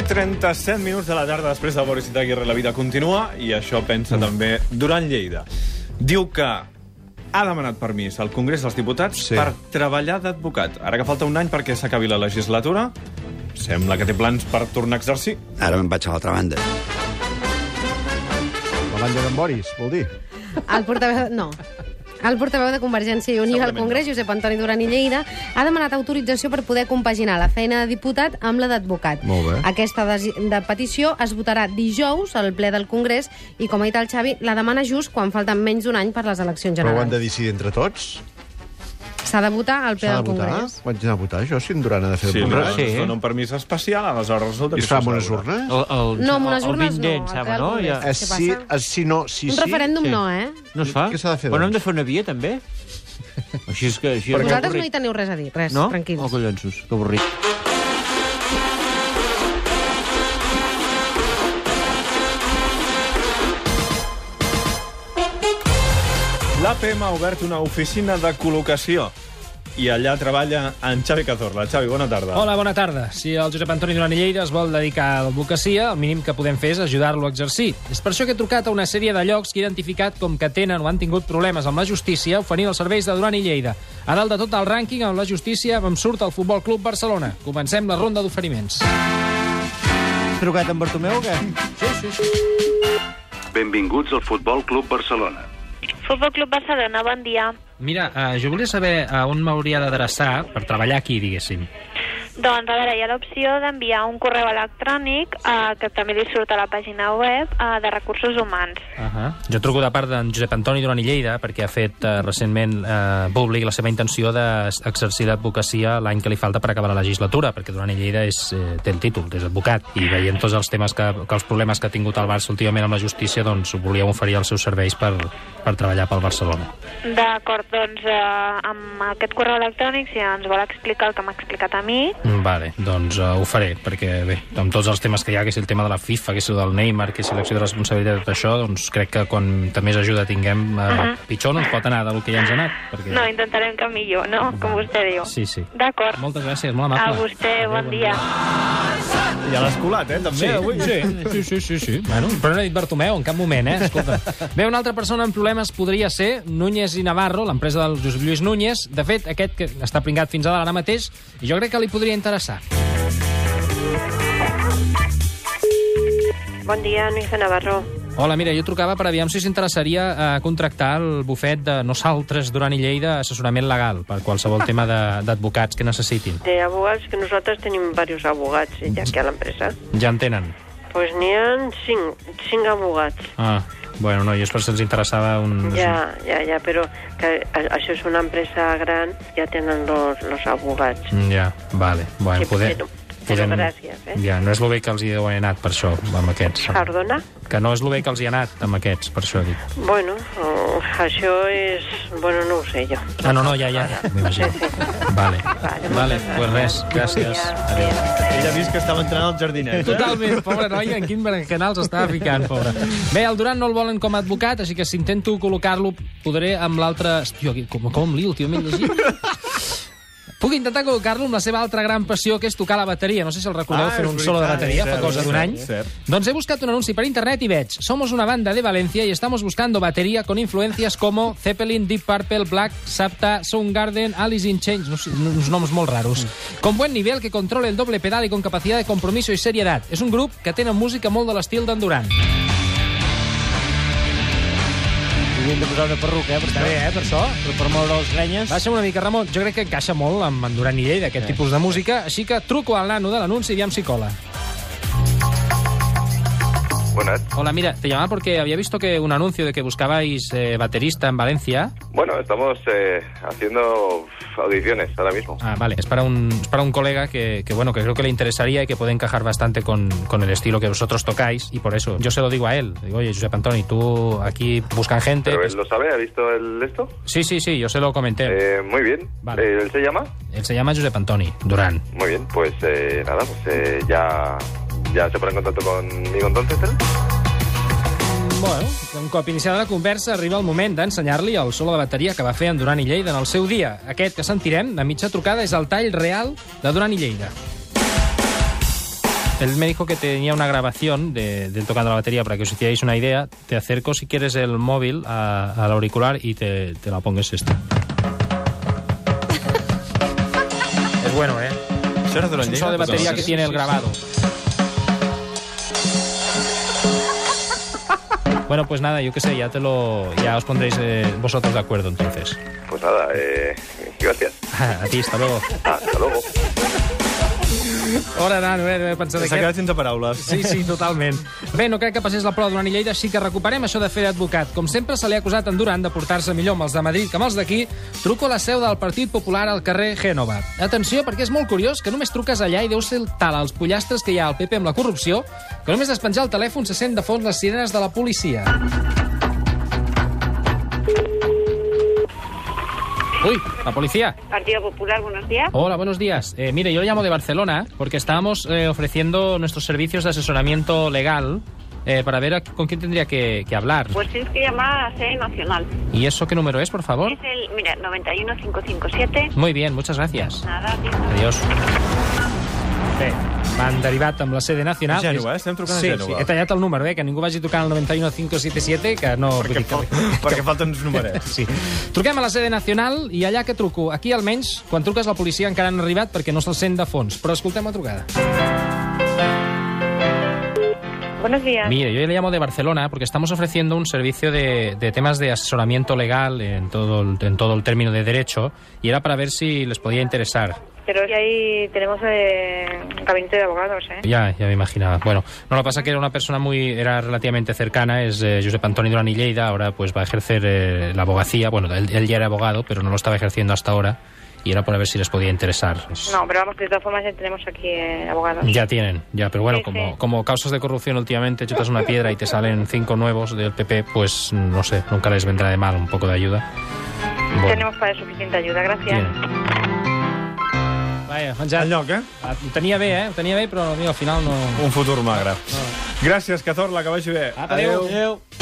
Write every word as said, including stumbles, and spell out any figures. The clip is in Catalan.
trenta-set minuts de la tarda després de Boris Izaguirre, la vida continua, i això pensa mm. també Duran Lleida. Diu que ha demanat permís al Congrés dels Diputats sí. per treballar d'advocat. Ara que falta un any perquè s'acabi la legislatura, sembla que té plans per tornar a exercir. Ara me'n vaig a l'altra banda. La banda d'en Boris, vol dir? El portaveu... No. El portaveu de Convergència i Unió al Congrés, Josep Antoni Duran i Lleida, ha demanat autorització per poder compaginar la feina de diputat amb la d'advocat. Molt bé. Aquesta de, de petició es votarà dijous al ple del Congrés i, com ha dit el Xavi, la demana just quan falten menys d'un any per les eleccions generals. Però ho han de decidir entre tots? S'ha de votar al ple S'ha del de votar? Congrés. Vaig anar a votar, això, si en Duran ha de fer Sí, el no, Congrés. sí. Es dona un permís especial, aleshores resulta I que... es fa amb unes urnes? El, el, No, amb unes el urnes vint-dent, no, sembla, al no? Congrés. Ja. Eh, Què sí, passa? eh, sí, no, sí, Un sí. referèndum Sí. no, eh? No es fa? Què s'ha de fer, Però no doncs? hem de fer una via, també? Així és que... Així és Vosaltres no avorrit. hi teniu res a dir, res, No? tranquils. Oh, collonsos, que avorrit. L'A P M ha obert una oficina de col·locació i allà treballa en Xavi Cazorla. Xavi, bona tarda. Hola, bona tarda. Si el Josep Antoni Duran i Lleida es vol dedicar a l'advocacia, el mínim que podem fer és ajudar-lo a exercir. És per això que he trucat a una sèrie de llocs que he identificat com que tenen o han tingut problemes amb la justícia oferint els serveis de Duran i Lleida. A dalt de tot el rànquing amb la justícia em surt el Futbol Club Barcelona. Comencem la ronda d'oferiments. Has trucat en Bartomeu o què? Sí, sí, sí. Benvinguts al Futbol Club Barcelona. Futbol Club Barcelona, bon dia. Mira, eh, jo volia saber a on m'hauria d'adreçar per treballar aquí, diguéssim. Doncs, a veure, hi ha l'opció d'enviar un correu electrònic eh, que també li surt a la pàgina web eh, de Recursos Humans. Uh -huh. Jo truco de part d'en Josep Antoni Duran i Lleida perquè ha fet eh, recentment eh, públic la seva intenció d'exercir d'advocacia l'any que li falta per acabar la legislatura, perquè Duran i Lleida és, eh, té el títol, és advocat, i veient tots els temes que, que els problemes que ha tingut el Barça últimament amb la justícia, doncs volíem oferir els seus serveis per, per treballar pel Barcelona. D'acord, doncs eh, amb aquest correu electrònic, si ens vol explicar el que m'ha explicat a mi... Vale, doncs uh, ho faré, perquè bé, amb tots els temes que hi ha, que és el tema de la FIFA, que és el del Neymar, que és l'elecció de responsabilitat de tot això, doncs crec que quan més ajuda tinguem, uh, uh -huh. pitjor no ens pot anar del que ja ens ha anat. Perquè... No, intentarem que millor, no? Com vostè diu. Sí, sí. D'acord. Moltes gràcies, molt amable. A vostè, bon dia. Ja l'has colat, eh, també, Sí, avui. sí, sí, sí, sí, sí. Bueno, però no he dit Bartomeu en cap moment, eh? Escolta. Bé, una altra persona amb problemes podria ser Núñez i Navarro, l'empresa del Josep Lluís Núñez. De fet, aquest que està pringat fins a dalt ara mateix, i jo crec que li podria interessar. Bon dia, Núñez de Navarro. Hola, mira, jo trucava per aviam si s'interessaria a contractar el bufet de Nosaltres Duran i Lleida, assessorament legal per qualsevol tema d'advocats que necessitin. De abogados, que nosotros tenemos varios abogados ya aquí a la empresa. Ja en tenen? Pues n'hi ha cinc, cinc abogats. Ah, bueno, no, jo és per si els interessava un... Ja, ja, ja, però que a- això és una empresa gran, ja tenen los, los abogats. Ja, vale. Bueno, Sí, poder... però- però gràcies, eh? Ja, no és el bé que els hi deu haver anat per això, amb aquests. Perdona? Que no és el bé que els hi ha anat amb aquests, per això dic. Bueno, oh, això és... Bueno, no ho sé jo. Ah, no, no, ja, ja, m'imagino. Sí, sí. Vale, Vale, vale, moltes pues res, gràcies. Bon dia. Adéu. Ella ha vist que estava entrant al jardinet. Eh? Totalment, pobra noia, en quin berenjenal s'estava ficant, pobra. Bé, el Duran no el volen com a advocat, així que si intento col·locar-lo, podré amb l'altre... Hòstia, com, com li últimament llegit? Puc intentar col·locar-lo amb la seva altra gran passió, que és tocar la bateria. No sé si el recordeu, Ah, fent és un solo de veritat, bateria cert, fa cosa d'un cert, any. cert. Doncs he buscat un anunci per internet i veig: somos una banda de Valencia y estamos buscando batería con influencias como Zeppelin, Deep Purple, Black, Sabta, Soundgarden, Alice in Chains, no sé, uns noms molt raros. Con buen nivel, que controle el doble pedal y con capacidad de compromiso y seriedad. És un grup que tenen música molt de l'estil d'en Duran. Hauríem de posar una perruca, eh? Està bé, eh, per això? Per, per moure les grenyes. Baixa una mica, Ramon. Jo crec que encaixa molt amb en Duran i Lleida, aquest tipus de música, així que truco al nano de l'anunci i aviam si cola. Buenas. Hola, mira, te llamaba porque había visto que un anuncio de que buscabais eh, baterista en Valencia. Bueno, estamos eh, haciendo audiciones ahora mismo. Ah, vale, es para un, es para un colega que, que, bueno, que creo que le interesaría y que puede encajar bastante con, con el estilo que vosotros tocáis, y por eso yo se lo digo a él. Digo, oye, Josep Antoni, tú aquí buscan gente... ¿Pero que él es- lo sabe? ¿Ha visto el esto? Sí, sí, sí, yo se lo comenté. Eh, muy bien. Vale. Eh, ¿Él se llama? Él se llama Josep Antoni Duran. Muy bien, pues eh, nada, pues eh, ya, ya se pone en contacto conmigo entonces, ¿eh? Bueno, un cop iniciada la conversa, arriba el moment d'ensenyar-li el solo de bateria que va fer en Duran i Lleida en el seu dia. Aquest que sentirem, de mitja trucada, és el tall real de Duran i Lleida. Él me dijo que tenía una grabación de, de él tocando la batería para que os hicierais una idea. Te acerco, si quieres, el móvil a- al auricular y te, te la pongues esta. Es bueno, ¿eh? Això era durant Es un Lleida? uso de batería que tiene el grabado. Bueno, pues nada, yo qué sé, ya te lo, ya os pondréis eh, vosotros de acuerdo entonces. Pues nada, eh, gracias. A ti, hasta luego. Ah, hasta luego. Hora d'anar, no he pensat S'ha aquest. quedat sense paraules. Sí, sí, totalment. Bé, no crec que passés la prova durant Lleida, així que recuperem això de fer d'advocat. Com sempre, se li ha acusat en Duran de portar-se millor amb els de Madrid que amb els d'aquí. Truco a la seu del Partit Popular al carrer Gènova. Atenció, perquè és molt curiós que només truques allà i deu ser tal els pollastres que hi ha al P P amb la corrupció que només despenjar el telèfon se sent de fons les sirenes de la policia. Uy, la policía. Partido Popular, buenos días. Hola, buenos días. Eh, mire, yo le llamo de Barcelona porque estábamos eh, ofreciendo nuestros servicios de asesoramiento legal eh, para ver a- con quién tendría que, que hablar. Pues tienes que llamar a la sede nacional. ¿Y eso qué número es, por favor? Es el, mira, noventa y uno, cinco cinco siete. Muy bien, muchas gracias. Nada, tío. Adiós. Bé, m'han derivat amb la sede nacional. Gènova, eh? Estem trucant a sí, Gènova. Sí, he tallat el número, eh? Que ningú vagi trucant al noventa y uno, cinco siete siete, que no... Perquè, vull dir fal perquè falten uns numerets. Sí. Truquem a la sede nacional i allà que truco. Aquí, almenys, quan truques la policia encara han arribat perquè no se'l sent de fons. Però escoltem la trucada. Buenos días. Mire, yo le llamo de Barcelona porque estamos ofreciendo un servicio de, de temas de asesoramiento legal en todo, el, en todo el término de derecho y era para ver si les podía interesar. Pero ahí tenemos eh, un gabinete de abogados, ¿eh? Ya, ya me imaginaba. Bueno, no, lo que pasa que era una persona muy, era relativamente cercana, es eh, Josep Antoni Duran i Lleida, ahora pues va a ejercer eh, la abogacía, bueno, él, él ya era abogado, pero no lo estaba ejerciendo hasta ahora, y era para ver si les podía interesar. Es- No, pero vamos, de todas formas ya tenemos aquí eh, abogados. Ya tienen, ya, pero bueno, Sí, como, sí. como causas de corrupción últimamente chutas una piedra y te salen cinco nuevos del P P, pues no sé, nunca les vendrá de mal un poco de ayuda. Bueno, Tenemos para suficiente ayuda, gracias. tienen. Vaja, menjat. El lloc, eh? Ah, Ho tenia bé, eh? Ho tenia bé, però mira, al final no... Un futur magre. Gràcies, Cazorla, que vagi bé. Apa, adéu. Adéu.